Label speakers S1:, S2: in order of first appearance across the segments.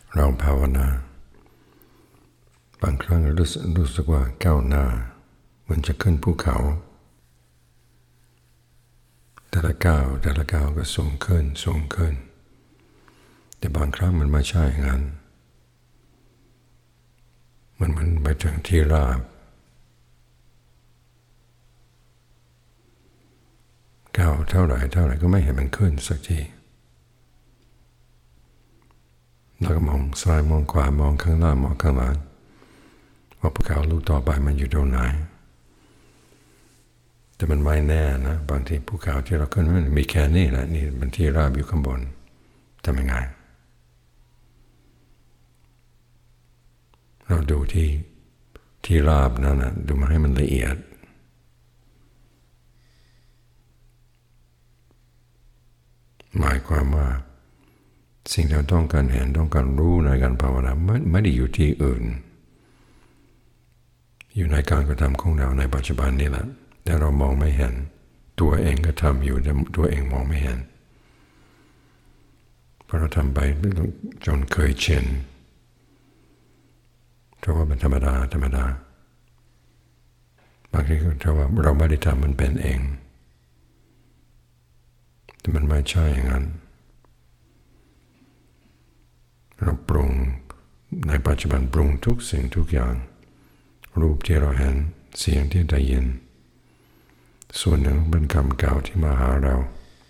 S1: เราภาวนาบางครั้งเรารู้สึกว่าก้าวหน้ามันจะขึ้นภูเขาแต่ละก้าวก็สูงขึ้นแต่บางครั้งมันไม่ใช่งั้นมันไปถึงที่ราบก้าวเท่าไหร่ก็ไม่เห็นมันขึ้นสักทีแล้วก็มองซ้ายมองขวามองข้างหน้ามองข้างหลังว่าภูเขาลูกต่อไปมันอยู่ตรงไหนแต่มันไม่แน่นะบางทีภูเขาที่เราขึ้นมันมีแค่นี้แหละนี่มันที่ราบอยู่ข้างบนทำยังไงเราดูที่ราบนั่นนะดูมาให้มันละเอียดหมายความว่าสิ่งที่เราต้องการเห็นต้องการรู้ในการภาวนาไม่ได้อยู่ที่อื่นอยู่ในการกระทำของเราในปัจจุบันนี่แหละแต่เรามองไม่เห็นตัวเองก็ทำอยู่แต่ตัวเองมองไม่เห็นเพราะเราทำไปจนเคยชินเพราะว่าเป็นธรรมดาบางทีก็เพราะว่าเราไม่ได้ทำมันเป็นเองแต่มันไม่ใช่อย่างนั้นเราปรุงในปัจจุบันปรุงทุกสิ่งทุกอย่างรูปที่เราเห็นเสียงที่ได้ยินส่วนหนึ่งเป็นกรรมเก่าที่มาหาเรา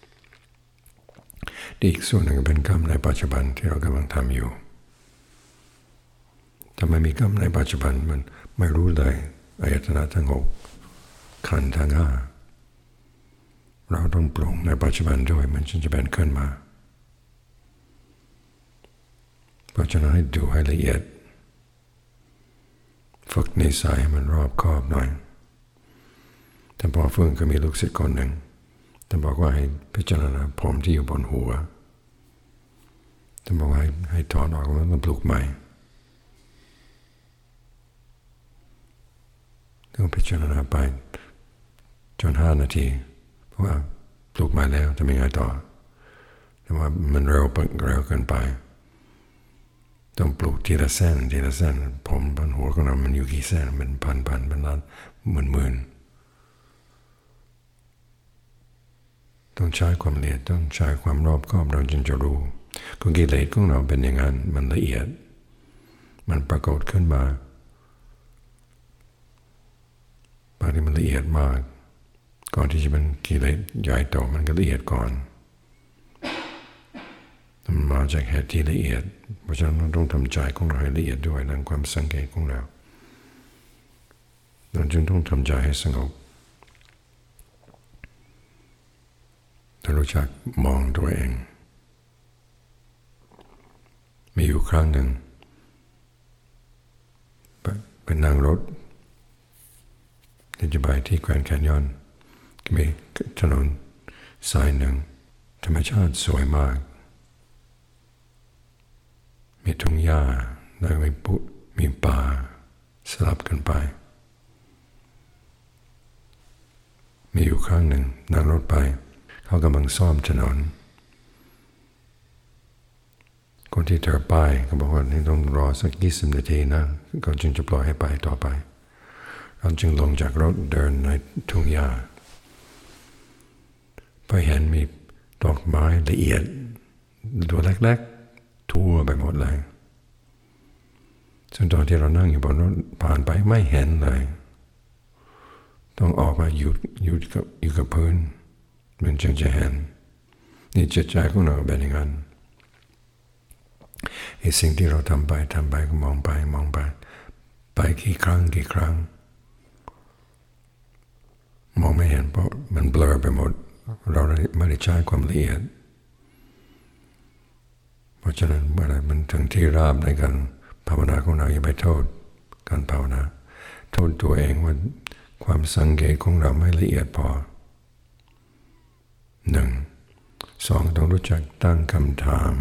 S1: อีกส่วนหนึ่งเป็นกรรมในปัจจุบันที่เรากำลังทำอยู่ถ้าไม่มีกรรมในปัจจุบันมันไม่รู้เลยอายตนะทั้งหกขันธ์ทั้งห้าเราต้องปรุงในปัจจุบันด้วยมันจึงจะเป็นขึ้นมาเพราะฉะนั้นให้ดูให้ละเอียดฝึกนิสัยมันรอบคอบหน่อยท่านพ่อเฟื่องก็มีลูกศิษย์คนหนึ่งท่านบอกว่าให้พิจารณาผมที่อยู่บนหัวท่านบอกว่าให้ถอนออกแล้วมาปลูกใหม่ต้องพิจารณาไปจน5 นาทีเพราะว่าปลูกใหม่แล้วจะไม่ไงต่อแต่ว่ามันเร็วเกินไปต้องปลูกทีละเส้นผมบนหัวของเรามันอยู่กี่เส้นเป็นพันเป็นล้านหมื่นต้องใช้ความละเอียดต้องใช้ความรอบคอบเราจึงจะรู้กิเลสของเราเป็นอย่างนั้นมันละเอียดมันปรากฏขึ้นมาบางทีมันละเอียดมากก่อนที่จะเป็นกิเลสใหญ่โตมันก็ละเอียดก่อนมันมาจากเหตุที่ละเอียดเพราะฉะนั้นเราต้องทำใจของเราให้ละเอียดด้วยในความสังเกตของเราจึงต้องทำใจให้สงบถ้ารู้จักมองตัวเองมีอยู่ครั้งหนึ่งเป็นนั่งรถที่จะไปที่แกรนด์แคนยอนมีถนนสายหนึ่งธรรมชาติสวยมากมีทุ่งหญ้าแล้วมีป่าสลับกันไปมีอยู่ครั้งหนึ่งนั่งรถไปเขากำลังซ่อมถนนคนที่เธอป้ายเขาบอกว่านี่ต้องรอสัก20 นาทีนะเขาจึงจะปล่อยให้ไปต่อไปเราจึงลงจากรถเดินในทุ่งหญ้าไปเห็นมีดอกไม้ละเอียดตัวเล็กๆทั่วไปหมดเลยซึ่งตอนที่เรานั่งอยู่บนรถผ่านไปไม่เห็นเลยต้องออกมาอยู่กับพื้นมันจึงจะเห็นนี่จิตใจของเราเป็นอย่างนั้นไอ้สิ่งที่เราทำไปก็มองไปกี่ครั้งมองไม่เห็นเพราะมันเบลอไปหมดเราไม่ได้ใช้ความละเอียดเพราะฉะนั้นเมื่อไรมันถึงที่ราบในการภาวนาของเราอย่าไปโทษการภาวนาโทษตัวเองว่าความสังเกตของเราไม่ละเอียดพอ2ต้องรู้จักตั้งคำถาม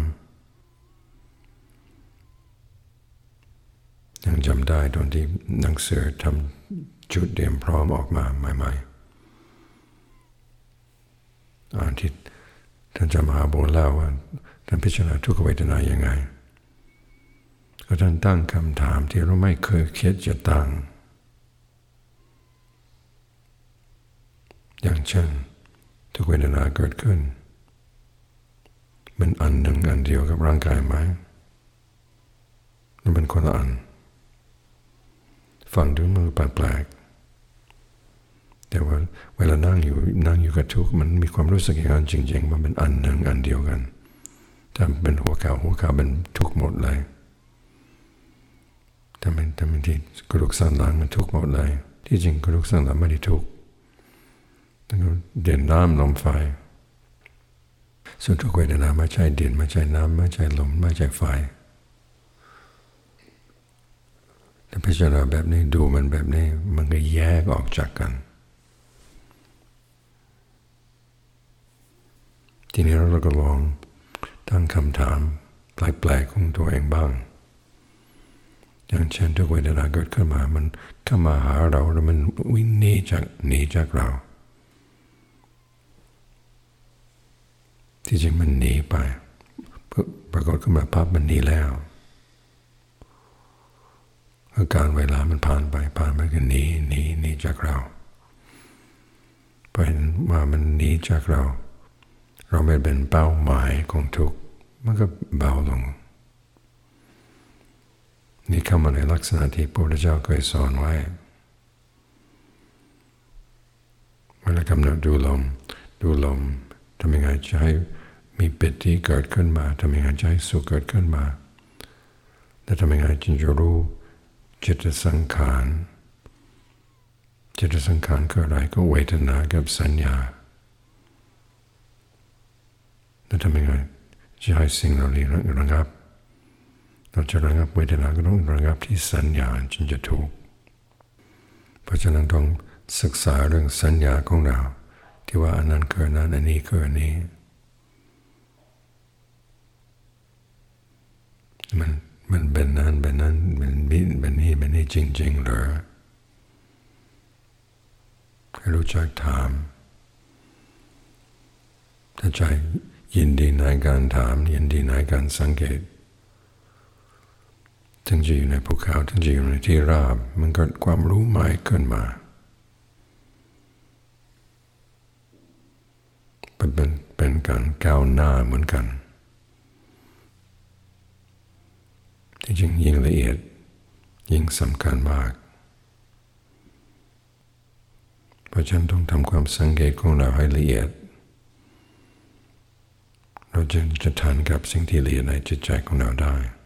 S1: ยังจำได้ตอนที่หนังสือทำจุดเตรียมพร้อมออกมาใหม่ๆที่ท่านจะมหาโบสถ์เล่าว่าท่านพิจารณาทุกขเวทนายังไงก็ท่านตั้งคำถามที่เราไม่เคยคิดจะตั้งอย่างเช่นทุกเวทนาเกิดขึ้นมันอันหนึ่งอันเดียวกับร่างกายไหมมันเป็นคนละอันฟังดูมันแปลกๆแต่ว่าเวลานั่งอยู่กับทุกข์มันมีความรู้สึกอย่างนั้นจริงๆมันเป็นอันหนึ่งอันเดียวกันถ้าเป็นหัวเข่าเป็นทุกข์หมดเลยถ้าเป็นที่กระดูกสันหลังมันทุกข์หมดเลยที่จริงกระดูกสันหลังไม่ได้ทุกข์เดินน้ำลมไฟส่วนทุกเวทนาไม่ใช่ดินไม่ใช่น้ำไม่ใช่ลมไม่ใช่ไฟถ้าพิจารณาแบบนี้ดูมันแบบนี้มันก็แยกออกจากกันทีนี้เราก็ลองตั้งคำถามแปลกๆของตัวเองบ้างอย่างเช่นทุกเวทนาเกิดขึ้นมามันเข้ามาหาเราแล้วมันวิ่งหนีจากเราที่จริงมันหนีไปปรากฏขึ้นมาปั๊บมันหนีแล้วการเวลามันผ่านไปก็หนีจากเราเพราะเห็นว่ามันหนีจากเราไม่เป็นเป้าหมายของทุกข์มันก็เบาลงนี่เข้ามาในลักษณะที่พระพุทธเจ้าเคยสอนไว้เวลากำหนดดูลมทำยังไงจะให้มีปิติเกิดขึ้นมาทำยังไงจะให้สุขเกิดขึ้นมาและทำยังไงจึงจะรู้จิตสังขารคืออะไรก็เวทนากับสัญญาแล้วทำยังไงจะให้สิ่งเหล่านี้ระงับเราจะระงับเวทนาก็ต้องระงับที่สัญญาจึงจะถูกเพราะฉะนั้นต้องศึกษาเรื่องสัญญาของเราที่ว่าอันนั้นคืออันนั้นอันนี้คืออันนี้มันเป็นนั้นเป็นนี้จริงๆหรือให้รู้จักถามถ้าใจยินดีในการถามยินดีในการสังเกตถึงจะอยู่ในภูเขาถึงจะอยู่ในที่ราบมันก็ความรู้ใหม่ขึ้นมาเป็นการก้าวหน้าเหมือนกันที่จริงยิ่งละเอียดยิ่งสำคัญมากเพราะฉะนั้นต้องทำความสังเกตของเราให้ละเอียดเราจะทันกับสิ่งที่ละเอียดในจิตใจของเราได้